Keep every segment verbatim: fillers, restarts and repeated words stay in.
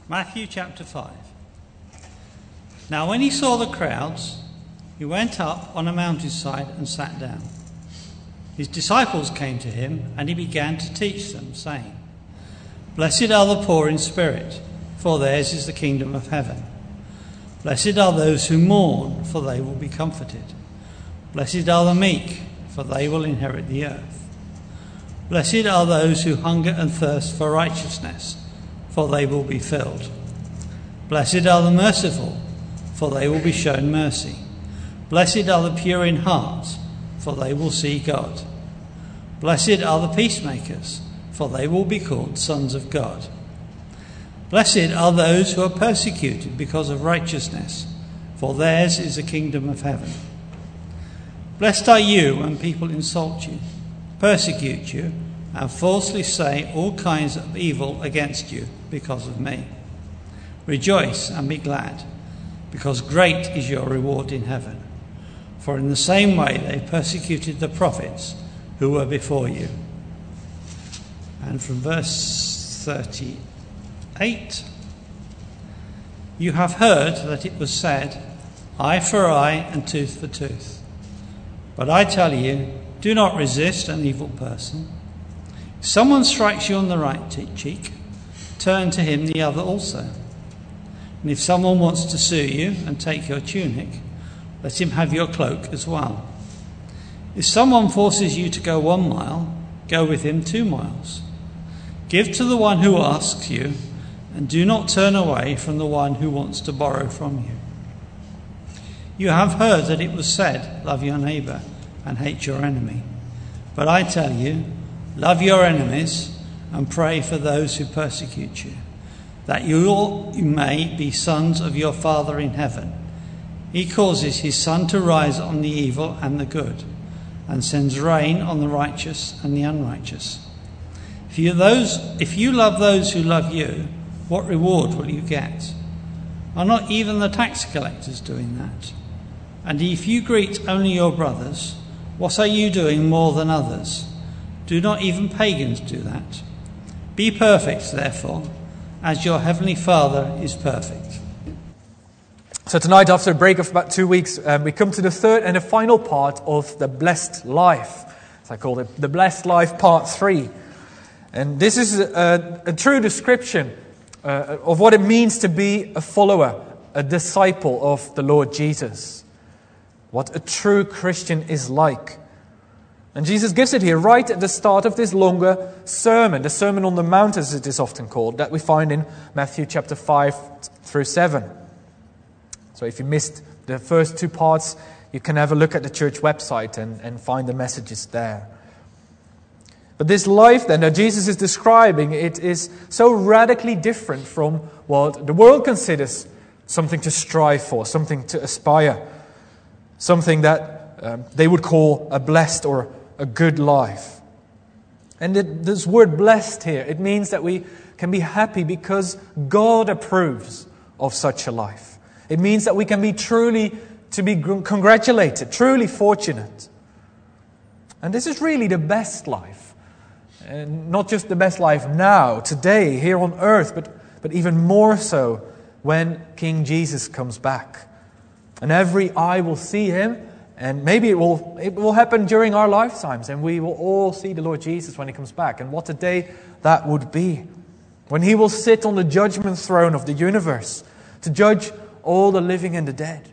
Matthew chapter five. Now when he saw the crowds, he went up on a mountainside and sat down. His disciples came to him, and he began to teach them, saying, Blessed are the poor in spirit, for theirs is the kingdom of heaven. Blessed are those who mourn, for they will be comforted. Blessed are the meek, for they will inherit the earth. Blessed are those who hunger and thirst for righteousness, for they will be filled. Blessed are the merciful, for they will be shown mercy. Blessed are the pure in heart, for they will see God. Blessed are the peacemakers, for they will be called sons of God. Blessed are those who are persecuted because of righteousness, for theirs is the kingdom of heaven. Blessed are you when people insult you, persecute you, and falsely say all kinds of evil against you because of me. Rejoice and be glad, because great is your reward in heaven. For in the same way they persecuted the prophets who were before you. And from verse thirty-eight, you have heard that it was said, eye for eye and tooth for tooth. But I tell you, do not resist an evil person. If someone strikes you on the right cheek, turn to him the other also. And if someone wants to sue you and take your tunic, let him have your cloak as well. If someone forces you to go one mile, go with him two miles. Give to the one who asks you, and do not turn away from the one who wants to borrow from you. You have heard that it was said, love your neighbour and hate your enemy. But I tell you, love your enemies and pray for those who persecute you, that you all you may be sons of your Father in heaven. He causes his sun to rise on the evil and the good, and sends rain on the righteous and the unrighteous. If you, those, if you love those who love you, what reward will you get? Are not even the tax collectors doing that? And if you greet only your brothers, what are you doing more than others? Do not even pagans do that? Be perfect, therefore, as your heavenly Father is perfect. So tonight, after a break of about two weeks, um, we come to the third and the final part of the blessed life. As I call it, the blessed life part three. And this is a, a true description uh, of what it means to be a follower, a disciple of the Lord Jesus. What a true Christian is like. And Jesus gives it here right at the start of this longer sermon, the Sermon on the Mount as it is often called, that we find in Matthew chapter five through seven. So if you missed the first two parts, you can have a look at the church website and, and find the messages there. But this life then that Jesus is describing, it is so radically different from what the world considers something to strive for, something to aspire, something that um, they would call a blessed or a good life. And it, this word blessed here, it means that we can be happy because God approves of such a life. It means that we can be truly to be congratulated, truly fortunate. And this is really the best life. And not just the best life now, today, here on earth, but, but even more so when King Jesus comes back. And every eye will see him, and maybe it will, it will happen during our lifetimes, and we will all see the Lord Jesus when he comes back. And what a day that would be, when he will sit on the judgment throne of the universe to judge all the living and the dead.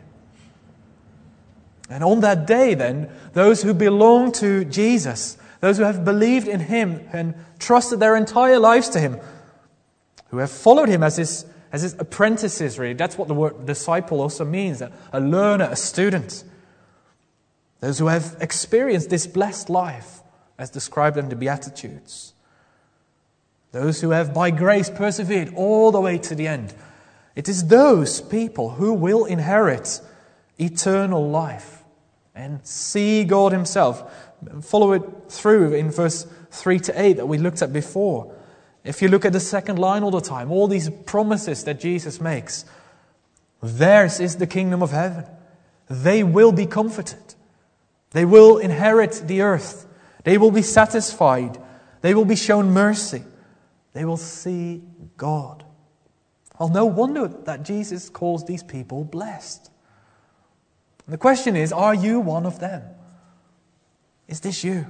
And on that day then, those who belong to Jesus, those who have believed in him and trusted their entire lives to him, who have followed him as his, as his apprentices, really. That's what the word disciple also means, a, a learner, a student. Those who have experienced this blessed life as described in the Beatitudes. Those who have by grace persevered all the way to the end. It is those people who will inherit eternal life and see God himself. Follow it through in verse three to eight that we looked at before. If you look at the second line all the time, all these promises that Jesus makes, theirs is the kingdom of heaven. They will be comforted. They will inherit the earth. They will be satisfied. They will be shown mercy. They will see God. Well, no wonder that Jesus calls these people blessed. And the question is, are you one of them? Is this you?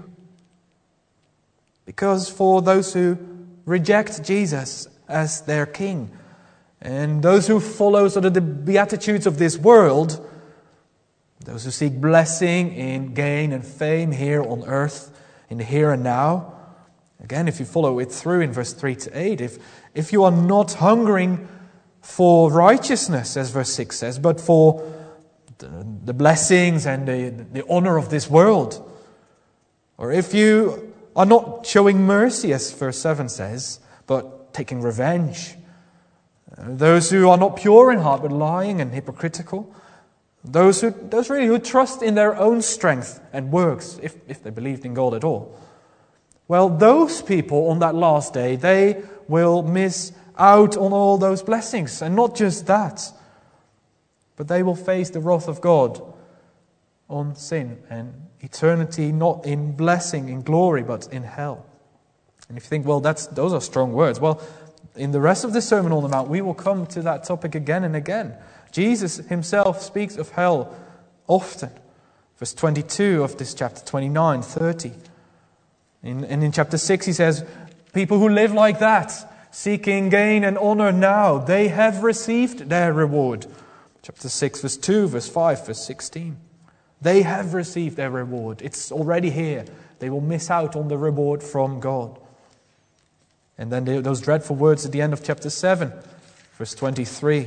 Because for those who reject Jesus as their king, and those who follow sort of the beatitudes of this world, those who seek blessing in gain and fame here on earth, in the here and now, again, if you follow it through in verse three to eight, if, if you are not hungering for righteousness, as verse six says, but for the, the blessings and the, the honor of this world, or if you are not showing mercy, as verse seven says, but taking revenge, those who are not pure in heart, but lying and hypocritical, those who those really who trust in their own strength and works, if, if they believed in God at all, well, those people on that last day, they will miss out on all those blessings. And not just that, but they will face the wrath of God on sin and eternity, not in blessing, in glory, but in hell. And if you think, well, that's those are strong words. Well, in the rest of the Sermon on the Mount, we will come to that topic again and again. Jesus himself speaks of hell often. Verse twenty-two of this chapter, twenty-nine, thirty. In, and in chapter six he says, people who live like that, seeking gain and honor now, they have received their reward. Chapter six, verse two, verse five, verse sixteen. They have received their reward. It's already here. They will miss out on the reward from God. And then those dreadful words at the end of chapter seven, verse twenty-three.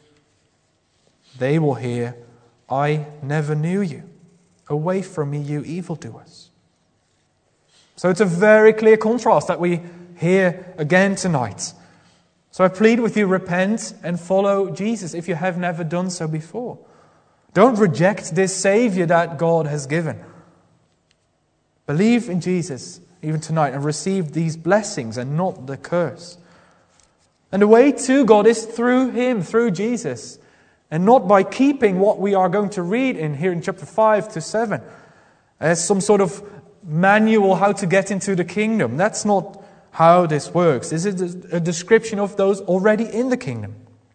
They will hear, I never knew you. Away from me, you evildoers. So it's a very clear contrast that we hear again tonight. So I plead with you, repent and follow Jesus if you have never done so before. Don't reject this Savior that God has given. Believe in Jesus even tonight and receive these blessings and not the curse. And the way to God is through Him, through Jesus, and not by keeping what we are going to read in here in chapter five to seven as some sort of manual how to get into the kingdom. That's not how this works. This is a description of those already in the kingdom.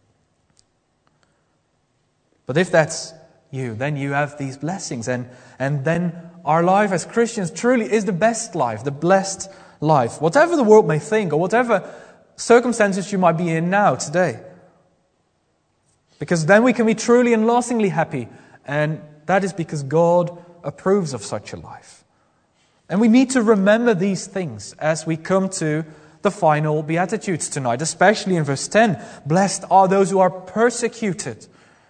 But if that's you, then you have these blessings, and, and then our life as Christians truly is the best life, the blessed life. Whatever the world may think, or whatever circumstances you might be in now, today. Because then we can be truly and lastingly happy, and that is because God approves of such a life. And we need to remember these things as we come to the final Beatitudes tonight, especially in verse ten. Blessed are those who are persecuted.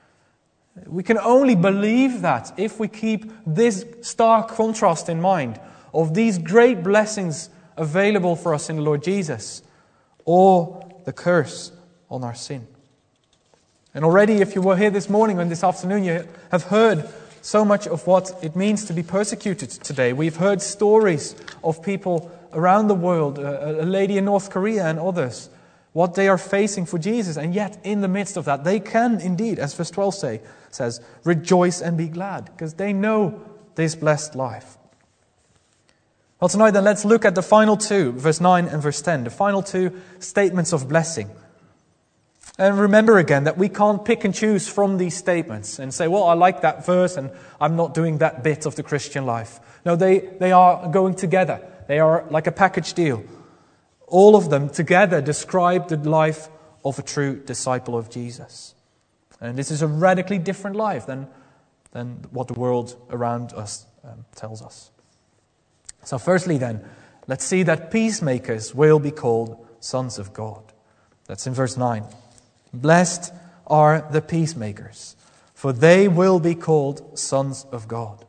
We can only believe that if we keep this stark contrast in mind of these great blessings available for us in the Lord Jesus, or the curse on our sin. And already, if you were here this morning and this afternoon, you have heard so much of what it means to be persecuted today. We've heard stories of people around the world, a, a lady in North Korea and others, what they are facing for Jesus. And yet, in the midst of that, they can indeed, as verse twelve say, says, rejoice and be glad, because they know this blessed life. Well, tonight then, let's look at the final two, verse nine and verse ten, the final two statements of blessing. And remember again that we can't pick and choose from these statements and say, well, I like that verse and I'm not doing that bit of the Christian life. No, they, they are going together. They are like a package deal. All of them together describe the life of a true disciple of Jesus. And this is a radically different life than, than what the world around us um, tells us. So firstly then, let's see that peacemakers will be called sons of God. That's in verse nine. Blessed are the peacemakers, for they will be called sons of God.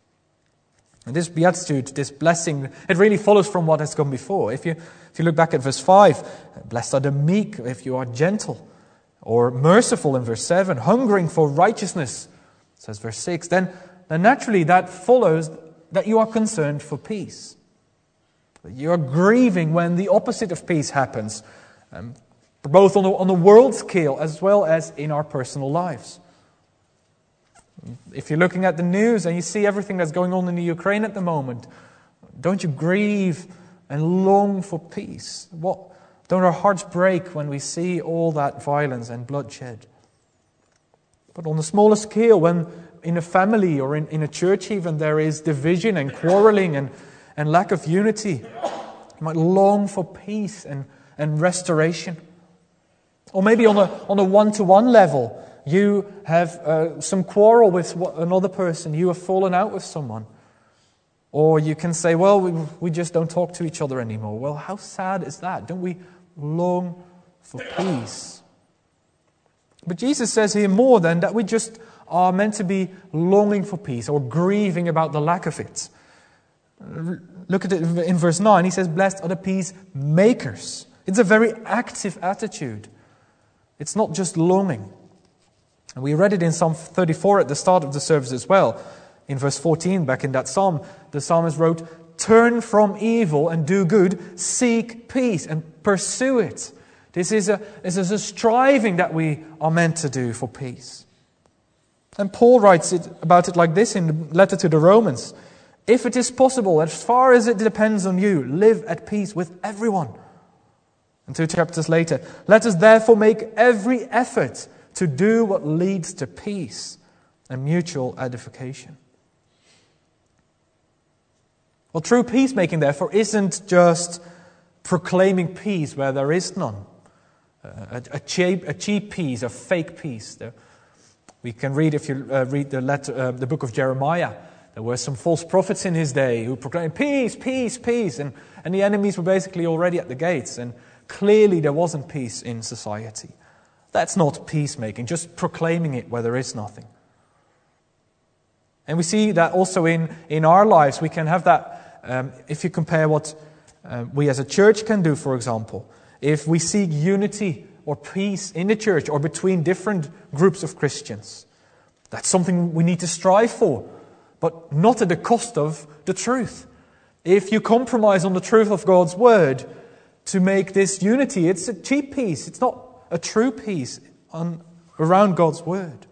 And this beatitude, this blessing, it really follows from what has gone before. If you if you look back at verse five, blessed are the meek if you are gentle, or merciful in verse seven, hungering for righteousness, says verse six, then, then naturally that follows that you are concerned for peace. You are grieving when the opposite of peace happens, um, both on the, on the world scale as well as in our personal lives. If you're looking at the news and you see everything that's going on in the Ukraine at the moment, don't you grieve and long for peace? What Don't our hearts break when we see all that violence and bloodshed? But on a smaller scale, when in a family or in, in a church even there is division and quarreling and, and lack of unity, you might long for peace and, and restoration. Or maybe on a, on a one-to-one level, you have uh, some quarrel with another person, you have fallen out with someone. Or you can say, well, we, we just don't talk to each other anymore. Well, how sad is that? Don't we long for peace? But Jesus says here more than that we just are meant to be longing for peace or grieving about the lack of it. Look at it in verse nine. He says, blessed are the peacemakers. It's a very active attitude. It's not just longing. And we read it in Psalm thirty-four at the start of the service as well. In verse fourteen, back in that psalm, the psalmist wrote, turn from evil and do good, seek peace and pursue it. This is a, this is a striving that we are meant to do for peace. And Paul writes it about it like this in the letter to the Romans. If it is possible, as far as it depends on you, live at peace with everyone. And two chapters later, let us therefore make every effort to do what leads to peace and mutual edification. Well, true peacemaking, therefore, isn't just proclaiming peace where there is none. A, a, cheap, a cheap peace, a fake peace. There, we can read, if you uh, read the, letter, uh, the book of Jeremiah, there were some false prophets in his day who proclaimed peace, peace, peace. And, and the enemies were basically already at the gates. And clearly there wasn't peace in society. That's not peacemaking, just proclaiming it where there is nothing. And we see that also in, in our lives. We can have that, um, if you compare what uh, we as a church can do, for example. If we seek unity or peace in the church or between different groups of Christians, that's something we need to strive for, but not at the cost of the truth. If you compromise on the truth of God's word to make this unity, it's a cheap peace. It's not a true peace on, around God's word.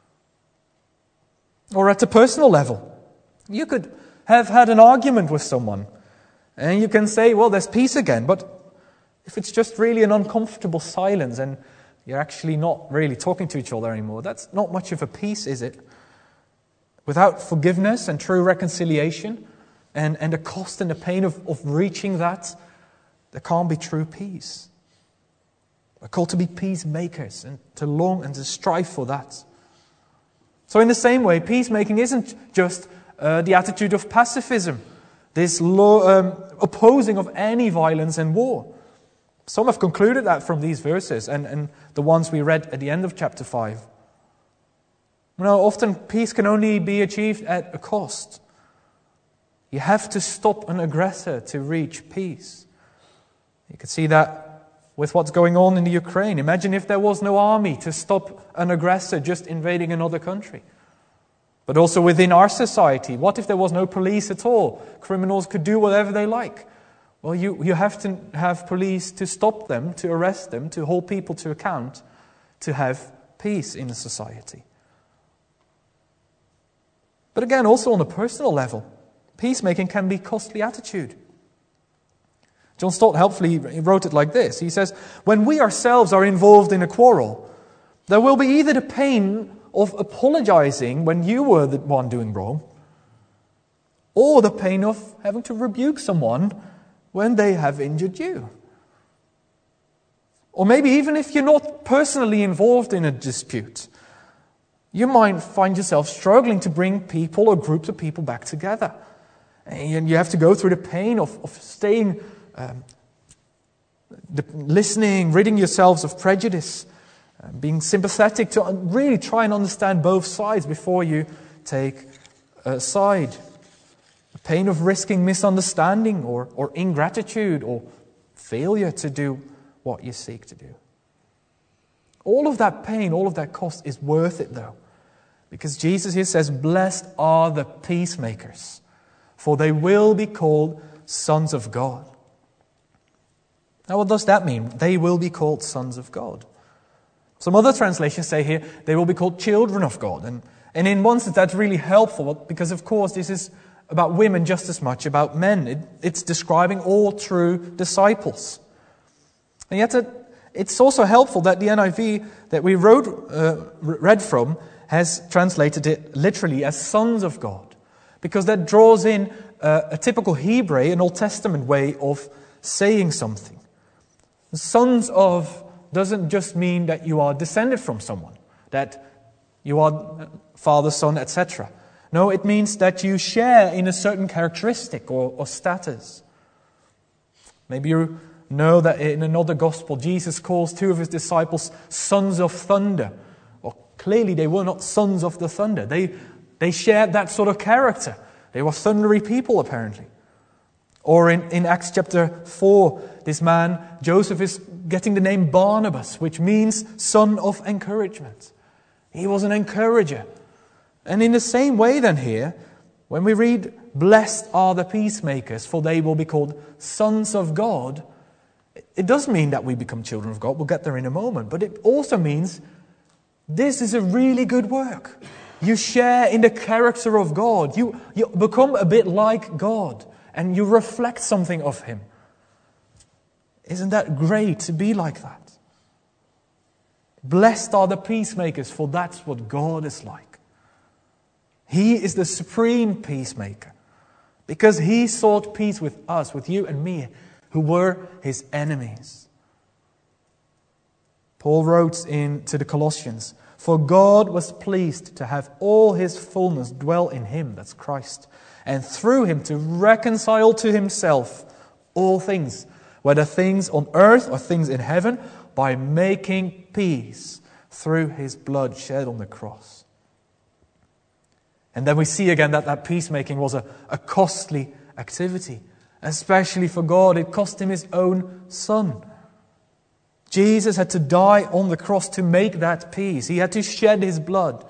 Or at a personal level, you could have had an argument with someone and you can say, well, there's peace again. But if it's just really an uncomfortable silence and you're actually not really talking to each other anymore, that's not much of a peace, is it? Without forgiveness and true reconciliation and, and the cost and the pain of, of reaching that, there can't be true peace. We're called to be peacemakers and to long and to strive for that. So in the same way, peacemaking isn't just uh, the attitude of pacifism, this low, um, opposing of any violence and war. Some have concluded that from these verses and, and the ones we read at the end of chapter five. No, often peace can only be achieved at a cost. You have to stop an aggressor to reach peace. You can see that with what's going on in the Ukraine. Imagine if there was no army to stop an aggressor just invading another country. But also within our society, what if there was no police at all? Criminals could do whatever they like. Well, you, you have to have police to stop them, to arrest them, to hold people to account, to have peace in a society. But again, also on a personal level, peacemaking can be a costly attitude. John Stott helpfully wrote it like this. He says, when we ourselves are involved in a quarrel, there will be either the pain of apologizing when you were the one doing wrong, or the pain of having to rebuke someone when they have injured you. Or maybe even if you're not personally involved in a dispute, you might find yourself struggling to bring people or groups of people back together. And you have to go through the pain of, of staying, um, the, listening, ridding yourselves of prejudice, uh, being sympathetic to really try and understand both sides before you take a side. The pain of risking misunderstanding or, or ingratitude or failure to do what you seek to do. All of that pain, all of that cost is worth it though. Because Jesus here says, blessed are the peacemakers, for they will be called sons of God. Now what does that mean? They will be called sons of God. Some other translations say here, they will be called children of God. And, and in one sense that's really helpful, because of course this is about women just as much about men. It, it's describing all true disciples. And yet it, it's also helpful that the N I V that we wrote, uh, read from has translated it literally as sons of God, because that draws in uh, a typical Hebrew, an Old Testament way of saying something. Sons of doesn't just mean that you are descended from someone, that you are father, son, et cetera. No, it means that you share in a certain characteristic or, or status. Maybe you know that in another gospel, Jesus calls two of his disciples sons of thunder. Well, clearly they were not sons of the thunder. They, they shared that sort of character. They were thundery people, apparently. Or in, in Acts chapter four, this man, Joseph, is getting the name Barnabas, which means son of encouragement. He was an encourager. And in the same way then here, when we read, blessed are the peacemakers, for they will be called sons of God, it does mean that we become children of God. We'll get there in a moment. But it also means this is a really good work. You share in the character of God. You, you become a bit like God. And you reflect something of Him. Isn't that great to be like that? Blessed are the peacemakers, for that's what God is like. He is the supreme peacemaker. Because He sought peace with us, with you and me, who were His enemies. Paul wrote in to the Colossians, for God was pleased to have all His fullness dwell in Him, that's Christ, and through Him to reconcile to Himself all things, whether things on earth or things in heaven, by making peace through His blood shed on the cross. And then we see again that that peacemaking was a, a costly activity. Especially for God, it cost Him His own Son. Jesus had to die on the cross to make that peace. He had to shed His blood.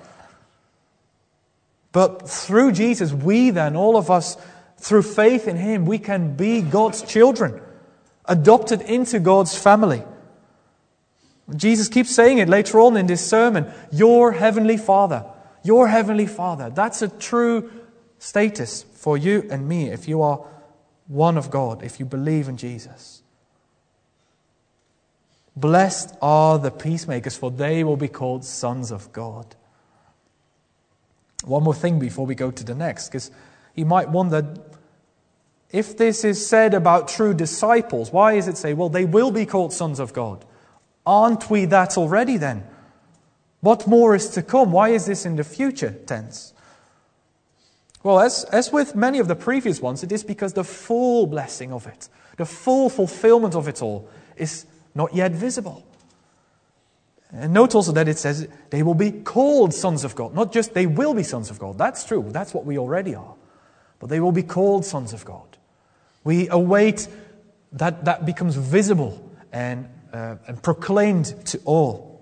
But through Jesus, we then, all of us, through faith in Him, we can be God's children, adopted into God's family. Jesus keeps saying it later on in this sermon, your heavenly Father, your heavenly Father. That's a true status for you and me if you are one of God, if you believe in Jesus. Blessed are the peacemakers, for they will be called sons of God. One more thing before we go to the next, because you might wonder, if this is said about true disciples, why is it say, well, they will be called sons of God? Aren't we that already then? What more is to come? Why is this in the future tense? Well, as, as with many of the previous ones, it is because the full blessing of it, the full fulfillment of it all, is not yet visible. And note also that it says they will be called sons of God. Not just they will be sons of God. That's true. That's what we already are. But they will be called sons of God. We await that that becomes visible and, uh, and proclaimed to all.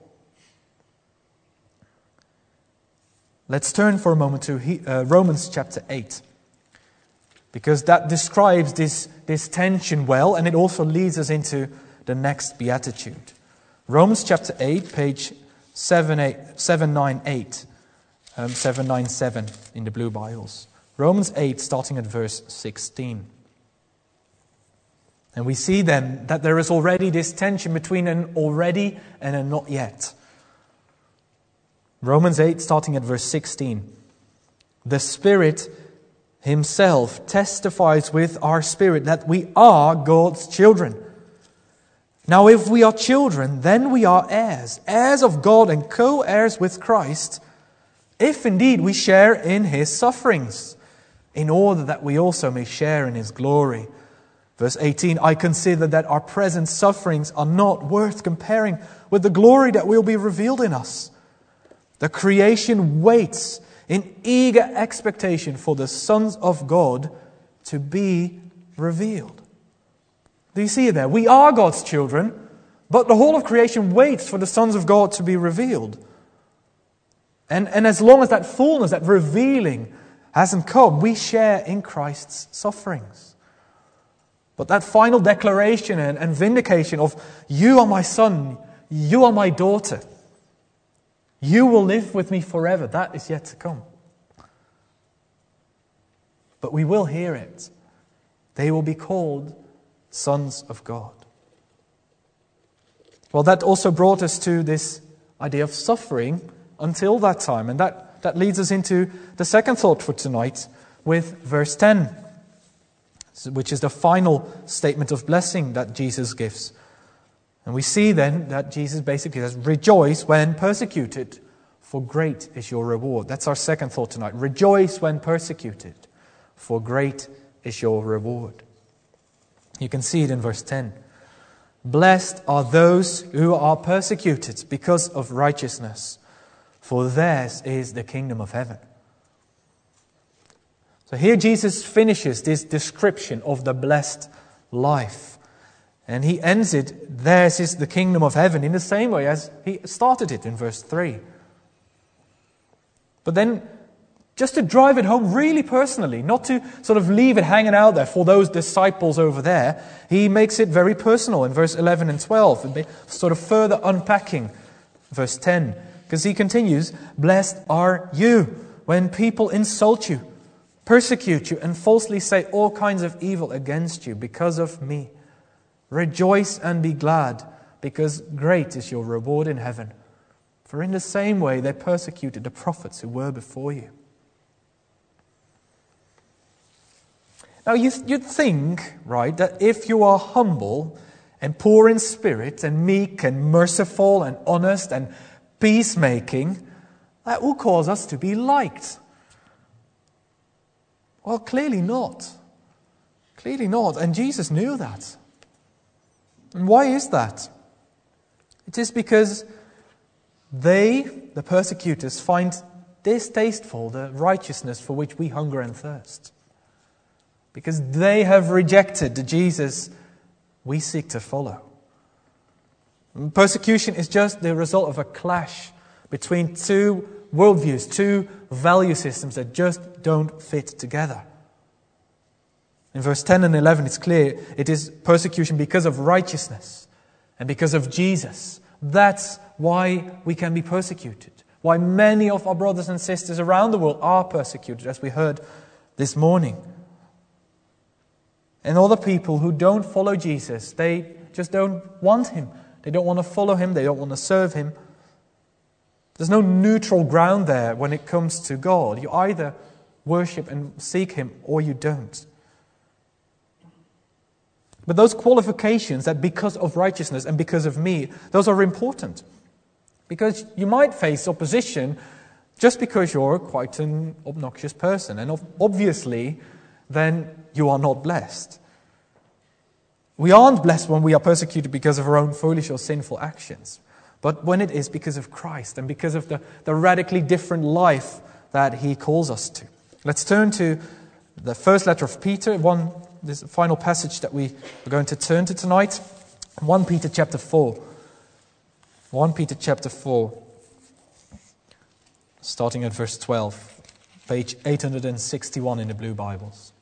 Let's turn for a moment to uh, Romans chapter eight. Because that describes this, this tension well, and it also leads us into the next beatitude. Romans chapter eight, page seven ninety-eight, um, seven ninety-seven in the blue Bibles. Romans eight, starting at verse sixteen. And we see then that there is already this tension between an already and a not yet. Romans eight, starting at verse sixteen. The Spirit Himself testifies with our spirit that we are God's children. Now, if we are children, then we are heirs, heirs of God and co-heirs with Christ, if indeed we share in His sufferings, in order that we also may share in His glory. Verse eighteen, I consider that our present sufferings are not worth comparing with the glory that will be revealed in us. The creation waits in eager expectation for the sons of God to be revealed. Do you see it there? We are God's children, but the whole of creation waits for the sons of God to be revealed. And, and as long as that fullness, that revealing hasn't come, we share in Christ's sufferings. But that final declaration and, and vindication of, you are my son, you are my daughter, you will live with me forever, that is yet to come. But we will hear it. They will be called sons of God. Well, that also brought us to this idea of suffering until that time. And that, that leads us into the second thought for tonight with verse ten, which is the final statement of blessing that Jesus gives. And we see then that Jesus basically says, rejoice when persecuted, for great is your reward. That's our second thought tonight. Rejoice when persecuted, for great is your reward. You can see it in verse ten. Blessed are those who are persecuted because of righteousness, for theirs is the kingdom of heaven. So here Jesus finishes this description of the blessed life. And he ends it, theirs is the kingdom of heaven, in the same way as he started it in verse three. But then, just to drive it home really personally, not to sort of leave it hanging out there for those disciples over there, he makes it very personal in verse eleven and twelve, and sort of further unpacking verse ten. Because he continues, blessed are you when people insult you, persecute you, and falsely say all kinds of evil against you because of me. Rejoice and be glad, because great is your reward in heaven. For in the same way they persecuted the prophets who were before you. Now you'd think, right, that if you are humble and poor in spirit and meek and merciful and honest and peacemaking, that will cause us to be liked. Well, clearly not. Clearly not. And Jesus knew that. And why is that? It is because they, the persecutors, find distasteful the righteousness for which we hunger and thirst. Because they have rejected the Jesus we seek to follow. And persecution is just the result of a clash between two worldviews, two value systems that just don't fit together. In verse ten and eleven, it's clear it is persecution because of righteousness and because of Jesus. That's why we can be persecuted. Why many of our brothers and sisters around the world are persecuted, as we heard this morning. And other people who don't follow Jesus, they just don't want Him. They don't want to follow Him. They don't want to serve Him. There's no neutral ground there when it comes to God. You either worship and seek Him or you don't. But those qualifications, that because of righteousness and because of me, those are important. Because you might face opposition just because you're quite an obnoxious person. And obviously, then you are not blessed. We aren't blessed when we are persecuted because of our own foolish or sinful actions. But when it is because of Christ and because of the, the radically different life that He calls us to. Let's turn to the first letter of Peter, one this final passage that we are going to turn to tonight. First Peter chapter four. First Peter chapter four. Starting at verse twelve. Page eight hundred sixty-one in the Blue Bibles.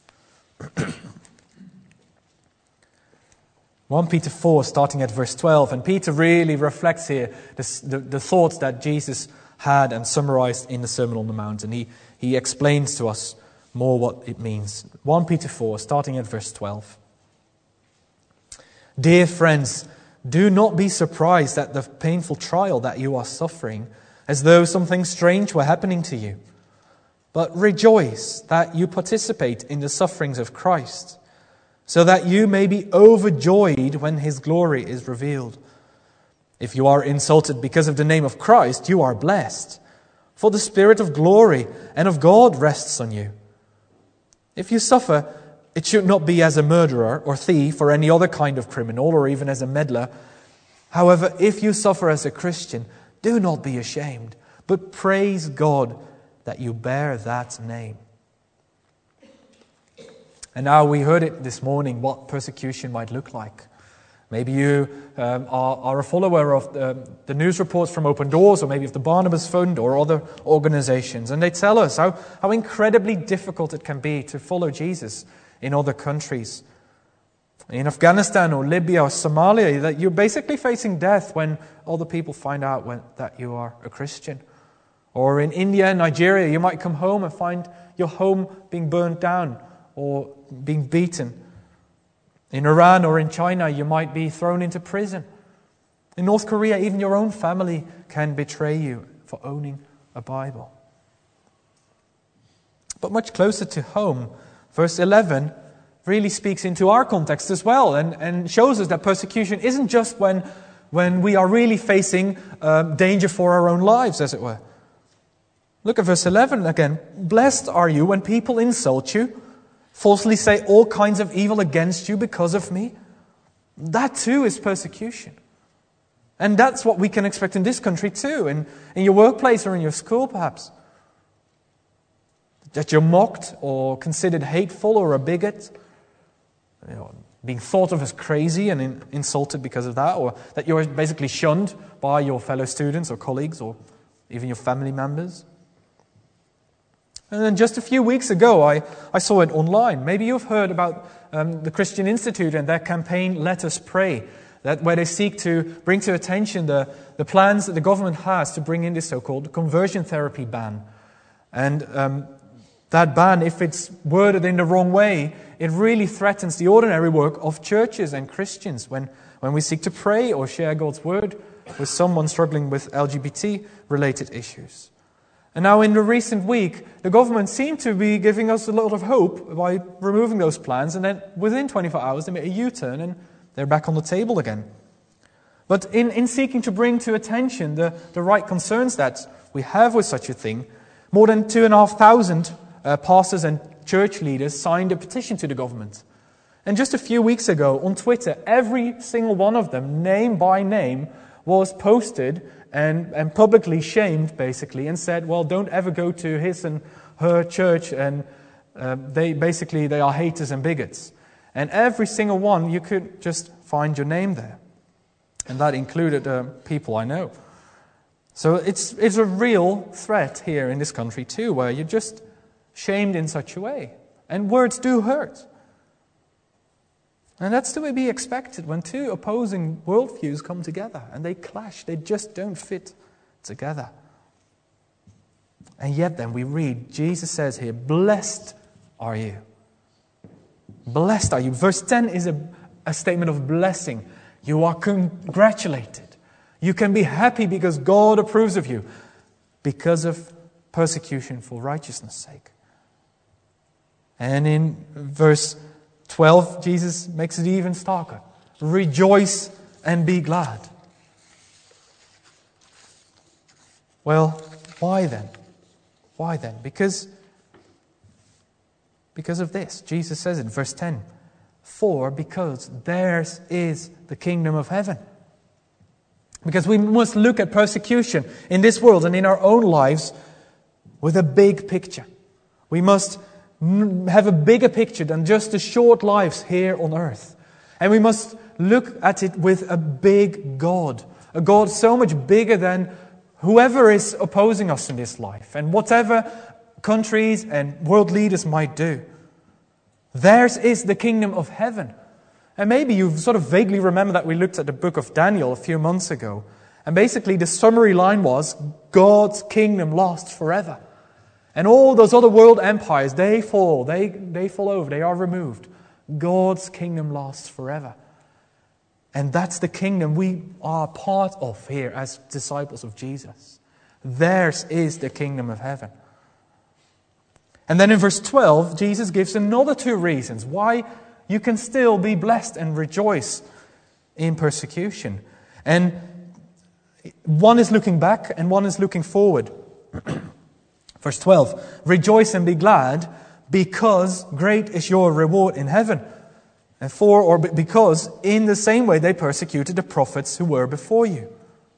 First Peter four, starting at verse twelve. And Peter really reflects here the, the, the thoughts that Jesus had and summarized in the Sermon on the Mount. And he, he explains to us more what it means. First Peter four, starting at verse twelve. Dear friends, do not be surprised at the painful trial that you are suffering, as though something strange were happening to you. But rejoice that you participate in the sufferings of Christ, so that you may be overjoyed when His glory is revealed. If you are insulted because of the name of Christ, you are blessed, for the Spirit of glory and of God rests on you. If you suffer, it should not be as a murderer or thief or any other kind of criminal or even as a meddler. However, if you suffer as a Christian, do not be ashamed, but praise God that you bear that name. And now we heard it this morning, what persecution might look like. Maybe you um, are, are a follower of the, the news reports from Open Doors, or maybe of the Barnabas Fund or other organizations. And they tell us how, how incredibly difficult it can be to follow Jesus in other countries. In Afghanistan or Libya or Somalia, that you're basically facing death when other people find out when, that you are a Christian. Or in India and Nigeria, you might come home and find your home being burnt down or being beaten. In Iran or in China, you might be thrown into prison. In North Korea, even your own family can betray you for owning a Bible. But much closer to home, verse eleven really speaks into our context as well, and, and shows us that persecution isn't just when, when we are really facing um, danger for our own lives, as it were. Look at verse eleven again. Blessed are you when people insult you, falsely say all kinds of evil against you because of me. That too is persecution. And that's what we can expect in this country too, in, in your workplace or in your school perhaps. That you're mocked or considered hateful or a bigot, you know, being thought of as crazy and in, insulted because of that, or that you're basically shunned by your fellow students or colleagues or even your family members. And then just a few weeks ago, I, I saw it online. Maybe you've heard about um, the Christian Institute and their campaign, Let Us Pray, that where they seek to bring to attention the, the plans that the government has to bring in this so-called conversion therapy ban. And um, that ban, if it's worded in the wrong way, it really threatens the ordinary work of churches and Christians when, when we seek to pray or share God's word with someone struggling with L G B T-related issues. And now in the recent week, the government seemed to be giving us a lot of hope by removing those plans, and then within twenty-four hours they made a U-turn and they're back on the table again. But in, in seeking to bring to attention the, the right concerns that we have with such a thing, more than two and a half thousand uh, pastors and church leaders signed a petition to the government. And just a few weeks ago on Twitter, every single one of them, name by name, was posted and, and publicly shamed, basically, and said, well, don't ever go to his and her church, and uh, they basically, they are haters and bigots. And every single one, you could just find your name there. And that included uh, people I know. So it's, it's a real threat here in this country too, where you're just shamed in such a way. And words do hurt. And that's to be expected when two opposing worldviews come together and they clash. They just don't fit together. And yet then we read, Jesus says here, blessed are you. Blessed are you. Verse ten is a, a statement of blessing. You are congratulated. You can be happy because God approves of you because of persecution for righteousness' sake. And in verse twelve, Jesus makes it even starker. Rejoice and be glad. Well, why then? Why then? Because, because of this. Jesus says in verse ten, for because theirs is the kingdom of heaven. Because we must look at persecution in this world and in our own lives with a big picture. We must have a bigger picture than just the short lives here on earth. And we must look at it with a big God. A God so much bigger than whoever is opposing us in this life and whatever countries and world leaders might do. Theirs is the kingdom of heaven. And maybe you sort of vaguely remember that we looked at the book of Daniel a few months ago. And basically the summary line was, God's kingdom lasts forever. And all those other world empires, they fall, they, they fall over, they are removed. God's kingdom lasts forever. And that's the kingdom we are part of here as disciples of Jesus. Theirs is the kingdom of heaven. And then in verse twelve, Jesus gives another two reasons why you can still be blessed and rejoice in persecution. And one is looking back and one is looking forward. Verse twelve, rejoice and be glad because great is your reward in heaven. And for or because in the same way they persecuted the prophets who were before you.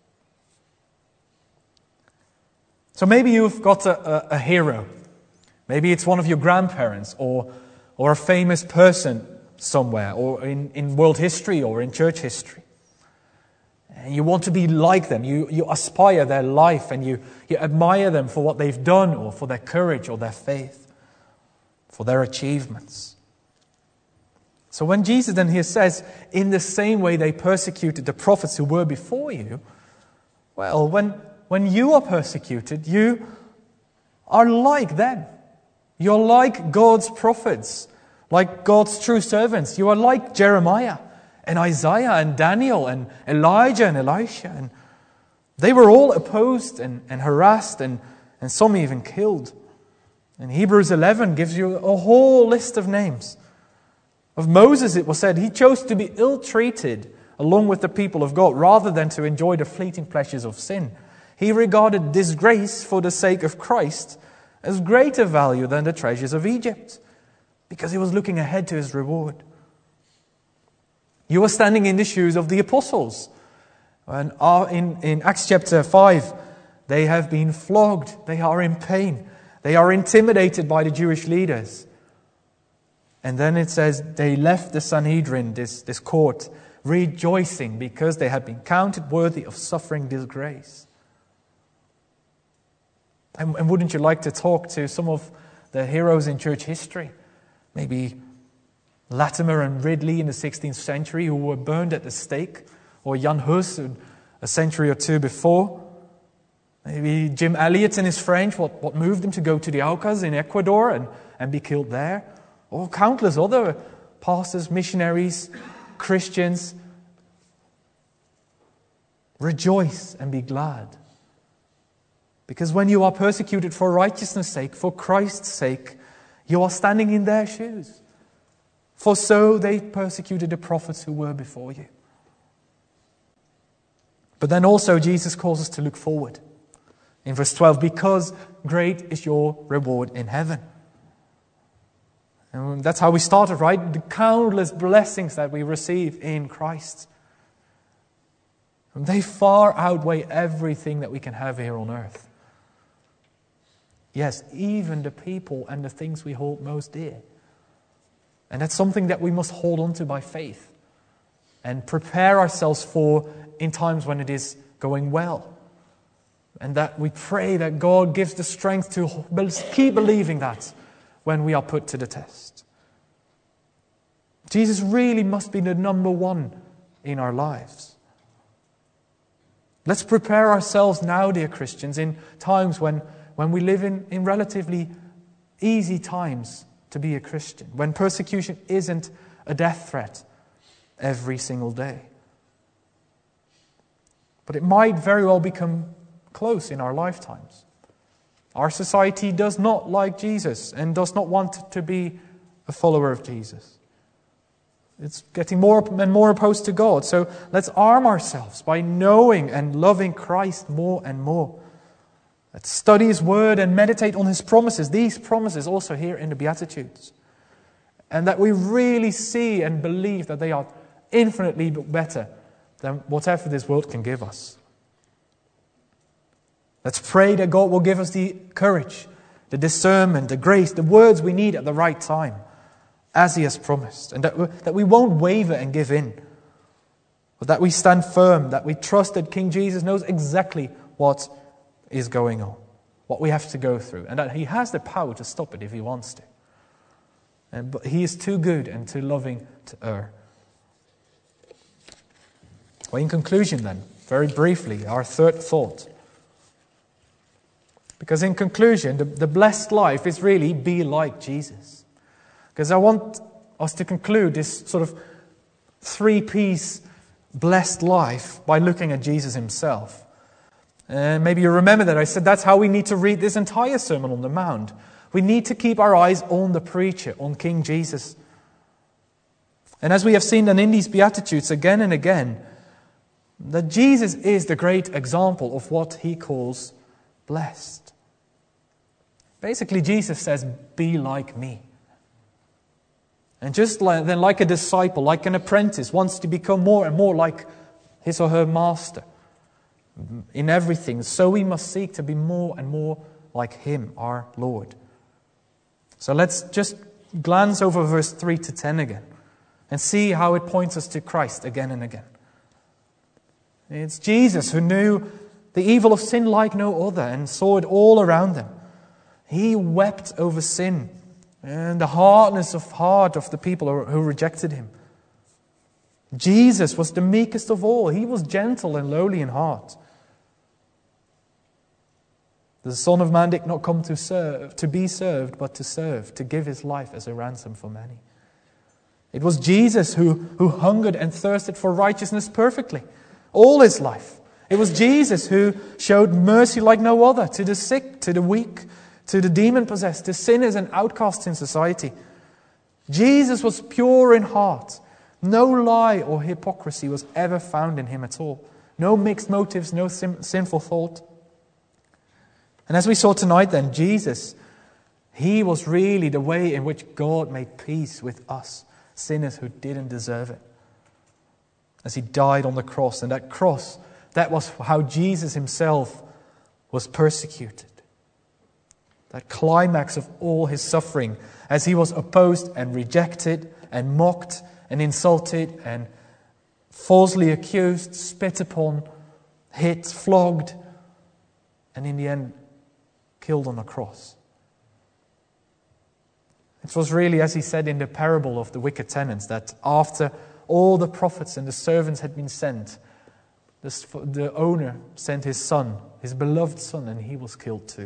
So maybe you've got a, a, a hero. Maybe it's one of your grandparents or, or a famous person somewhere or in, in world history or in church history. And you want to be like them. You, you aspire their life and you, you admire them for what they've done or for their courage or their faith, for their achievements. So when Jesus then here says, in the same way they persecuted the prophets who were before you, well, when, when you are persecuted, you are like them. You're like God's prophets, like God's true servants. You are like Jeremiah. and Isaiah and Daniel and Elijah and Elisha. And they were all opposed and, and harassed and, and some even killed. And Hebrews eleven gives you a whole list of names. Of Moses, it was said, he chose to be ill-treated along with the people of God rather than to enjoy the fleeting pleasures of sin. He regarded disgrace for the sake of Christ as greater value than the treasures of Egypt, because he was looking ahead to his reward. You are standing in the shoes of the apostles. And in, in Acts chapter five, they have been flogged. They are in pain. They are intimidated by the Jewish leaders. And then it says they left the Sanhedrin, this, this court, rejoicing because they had been counted worthy of suffering disgrace. And, and wouldn't you like to talk to some of the heroes in church history? Maybe Latimer and Ridley in the sixteenth century who were burned at the stake, or Jan Hus a century or two before. Maybe Jim Elliot and his French, what, what moved him to go to the Aucas in Ecuador and, and be killed there. Or countless other pastors, missionaries, Christians. Rejoice and be glad. Because when you are persecuted for righteousness' sake, for Christ's sake, you are standing in their shoes. For so they persecuted the prophets who were before you. But then also Jesus calls us to look forward. In verse twelve, because great is your reward in heaven. And that's how we started, right? The countless blessings that we receive in Christ. And they far outweigh everything that we can have here on earth. Yes, even the people and the things we hold most dear. And that's something that we must hold on to by faith and prepare ourselves for in times when it is going well. And that we pray that God gives the strength to keep believing that when we are put to the test. Jesus really must be the number one in our lives. Let's prepare ourselves now, dear Christians, in times when, when we live in, in relatively easy times to be a Christian, when persecution isn't a death threat every single day. But it might very well become close in our lifetimes. Our society does not like Jesus and does not want to be a follower of Jesus. It's getting more and more opposed to God. So let's arm ourselves by knowing and loving Christ more and more. Let's study His Word and meditate on His promises. These promises also here in the Beatitudes. And that we really see and believe that they are infinitely better than whatever this world can give us. Let's pray that God will give us the courage, the discernment, the grace, the words we need at the right time, as He has promised. And that we, that we won't waver and give in, but that we stand firm, that we trust that King Jesus knows exactly what is going on, what we have to go through, and that He has the power to stop it if He wants to. And, but He is too good and too loving to err. Well, in conclusion then, very briefly, our third thought. Because in conclusion, the, the blessed life is really be like Jesus. Because I want us to conclude this sort of three-piece blessed life by looking at Jesus Himself. And maybe you remember that I said that's how we need to read this entire Sermon on the Mount. We need to keep our eyes on the preacher, on King Jesus. And as we have seen then in these Beatitudes again and again, that Jesus is the great example of what He calls blessed. Basically, Jesus says, be like me. And just like, then like a disciple, like an apprentice, wants to become more and more like his or her master in everything, so we must seek to be more and more like Him, our Lord. So let's just glance over verse three to ten again and see how it points us to Christ again and again. It's Jesus who knew the evil of sin like no other and saw it all around Him. He wept over sin and the hardness of heart of the people who rejected Him. Jesus was the meekest of all. He was gentle and lowly in heart. The Son of Man did not come to serve, to be served, but to serve, to give His life as a ransom for many. It was Jesus who, who hungered and thirsted for righteousness perfectly, all his life. It was Jesus who showed mercy like no other to the sick, to the weak, to the demon-possessed, to sinners and outcasts in society. Jesus was pure in heart. No lie or hypocrisy was ever found in him at all. No mixed motives, no sim- sinful thought. And as we saw tonight then, Jesus, he was really the way in which God made peace with us, sinners who didn't deserve it. As he died on the cross, and that cross, that was how Jesus himself was persecuted. That climax of all his suffering, as he was opposed and rejected and mocked and insulted and falsely accused, spit upon, hit, flogged, and in the end killed on a cross. It was really, as he said in the parable of the wicked tenants, that after all the prophets and the servants had been sent, the, the owner sent his son, his beloved son, and he was killed too.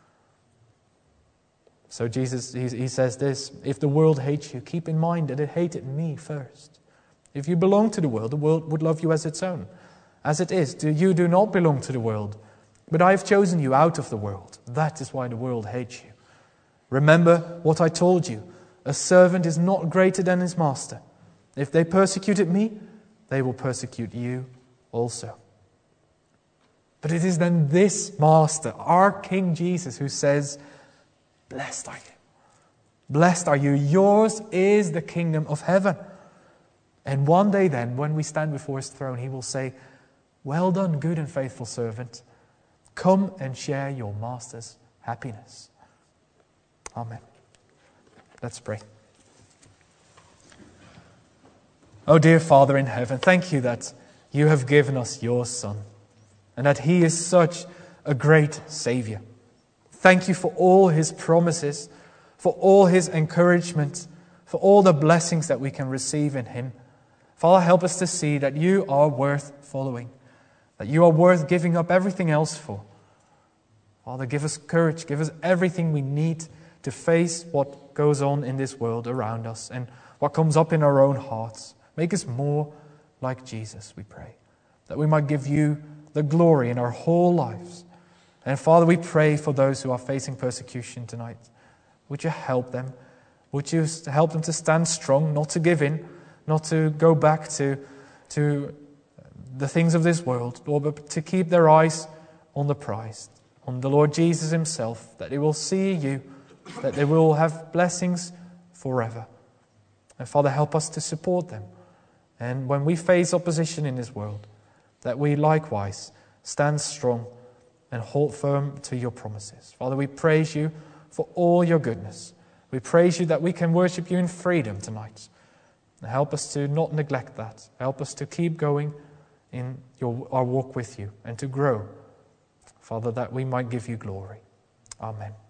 So Jesus, he, he says this, if the world hates you, keep in mind that it hated me first. If you belong to the world, the world would love you as its own. As it is, you do not belong to the world, but I have chosen you out of the world. That is why the world hates you. Remember what I told you. A servant is not greater than his master. If they persecuted me, they will persecute you also. But it is then this master, our King Jesus, who says, blessed are you. Blessed are you. Yours is the kingdom of heaven. And one day then, when we stand before his throne, he will say, well done, good and faithful servant. Come and share your master's happiness. Amen. Let's pray. Oh, dear Father in heaven, thank you that you have given us your Son and that he is such a great Savior. Thank you for all his promises, for all his encouragement, for all the blessings that we can receive in him. Father, help us to see that you are worth following, that you are worth giving up everything else for. Father, give us courage, give us everything we need to face what goes on in this world around us and what comes up in our own hearts. Make us more like Jesus, we pray, that we might give you the glory in our whole lives. And Father, we pray for those who are facing persecution tonight. Would you help them? Would you help them to stand strong, not to give in, not to go back to, to the things of this world, Lord, but to keep their eyes on the prize, on the Lord Jesus himself, that they will see you, that they will have blessings forever. And Father, help us to support them. And when we face opposition in this world, that we likewise stand strong and hold firm to your promises. Father, we praise you for all your goodness. We praise you that we can worship you in freedom tonight. And help us to not neglect that. Help us to keep going in your, our walk with you and to grow, Father, that we might give you glory. Amen.